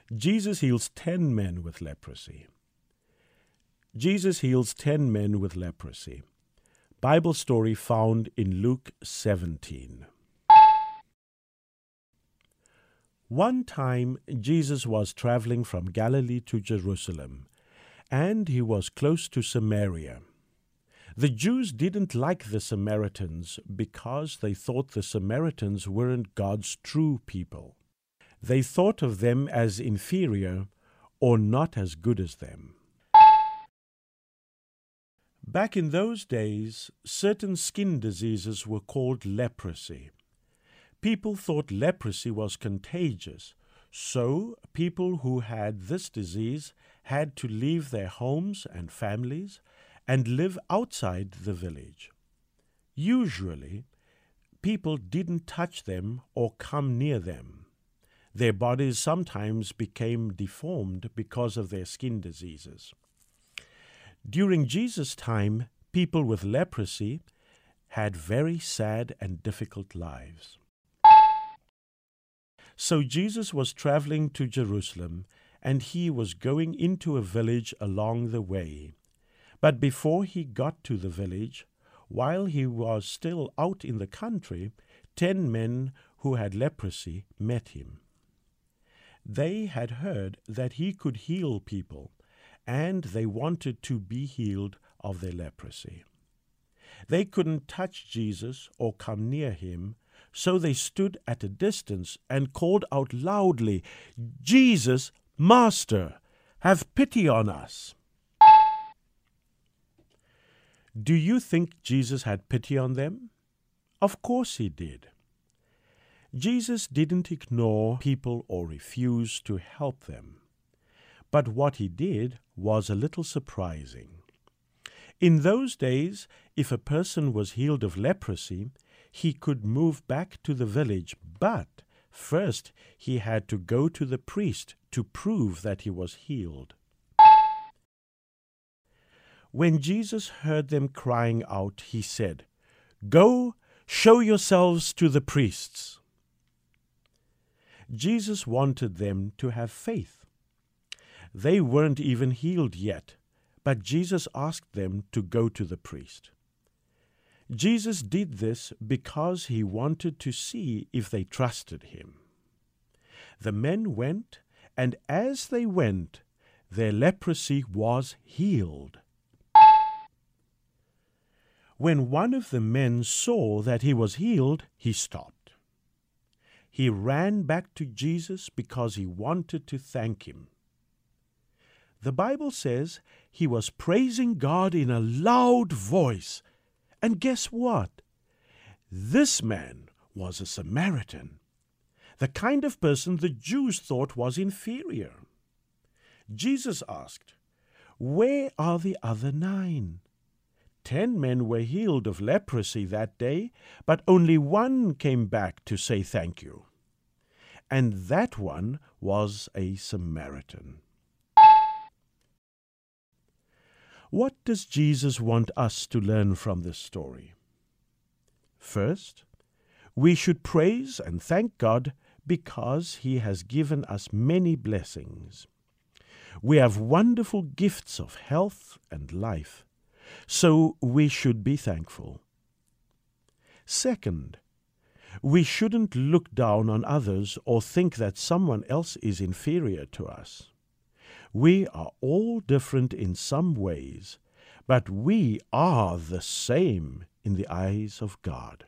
Jesus heals 10 men with leprosy. Jesus heals 10 men with leprosy. Bible story found in Luke 17. One time, Jesus was traveling from Galilee to Jerusalem, and he was close to Samaria. The Jews didn't like the Samaritans because they thought the Samaritans weren't God's true people. They thought of them as inferior or not as good as them. Back in those days, certain skin diseases were called leprosy. People thought leprosy was contagious, so people who had this disease had to leave their homes and families and live outside the village. Usually, people didn't touch them or come near them. Their bodies sometimes became deformed because of their skin diseases. During Jesus' time, people with leprosy had very sad and difficult lives. So Jesus was traveling to Jerusalem, and he was going into a village along the way. But before he got to the village, while he was still out in the country, 10 men who had leprosy met him. They had heard that he could heal people, and they wanted to be healed of their leprosy. They couldn't touch Jesus or come near him, so they stood at a distance and called out loudly, "Jesus, Master, have pity on us." Do you think Jesus had pity on them? Of course he did. Jesus didn't ignore people or refuse to help them. But what he did was a little surprising. In those days, if a person was healed of leprosy, he could move back to the village, but first he had to go to the priest to prove that he was healed. When Jesus heard them crying out, he said, "Go, show yourselves to the priests." Jesus wanted them to have faith. They weren't even healed yet, but Jesus asked them to go to the priest. Jesus did this because he wanted to see if they trusted him. The men went, and as they went, their leprosy was healed. When one of the men saw that he was healed, he stopped. He ran back to Jesus because he wanted to thank him. The Bible says he was praising God in a loud voice. And guess what? This man was a Samaritan, the kind of person the Jews thought was inferior. Jesus asked, "Where are the other 9? 10 men were healed of leprosy that day, but only 1 came back to say thank you. And that one was a Samaritan." What does Jesus want us to learn from this story? First, we should praise and thank God because he has given us many blessings. We have wonderful gifts of health and life, so we should be thankful. Second, we shouldn't look down on others or think that someone else is inferior to us. We are all different in some ways, but we are the same in the eyes of God.